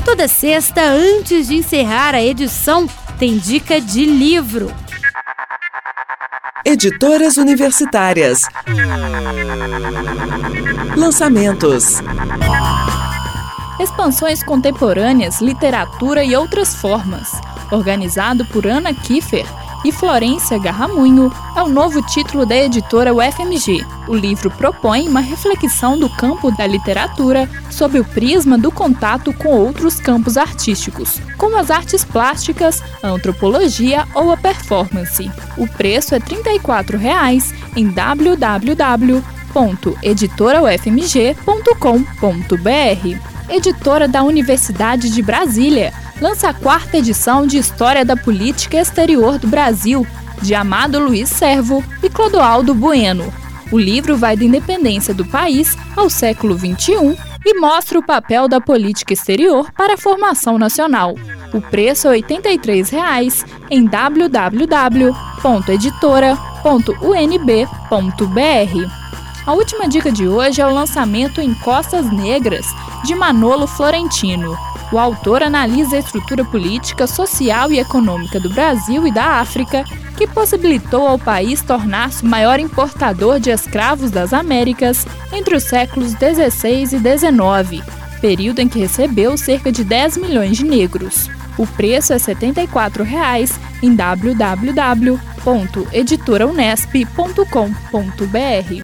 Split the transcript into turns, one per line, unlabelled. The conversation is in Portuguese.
Toda sexta, antes de encerrar a edição, tem dica de livro.
Editoras universitárias. Lançamentos.
Expansões contemporâneas, literatura e outras formas. Organizado por Ana Kiefer e Florência Garramunho, é o novo título da editora UFMG. O livro propõe uma reflexão do campo da literatura sob o prisma do contato com outros campos artísticos, como as artes plásticas, a antropologia ou a performance. O preço é R$ 34,00 em www.editoraufmg.com.br. Editora da Universidade de Brasília lança a 4ª edição de História da Política Exterior do Brasil, de Amado Luiz Servo e Clodoaldo Bueno. O livro vai da independência do país ao século XXI e mostra o papel da política exterior para a formação nacional. O preço é R$ 83,00 em www.editora.unb.br. A última dica de hoje é o lançamento Em Costas Negras, de Manolo Florentino. O autor analisa a estrutura política, social e econômica do Brasil e da África, que possibilitou ao país tornar-se o maior importador de escravos das Américas entre os séculos XVI e XIX, período em que recebeu cerca de 10 milhões de negros. O preço é R$ 74,00 em www.editoraunesp.com.br.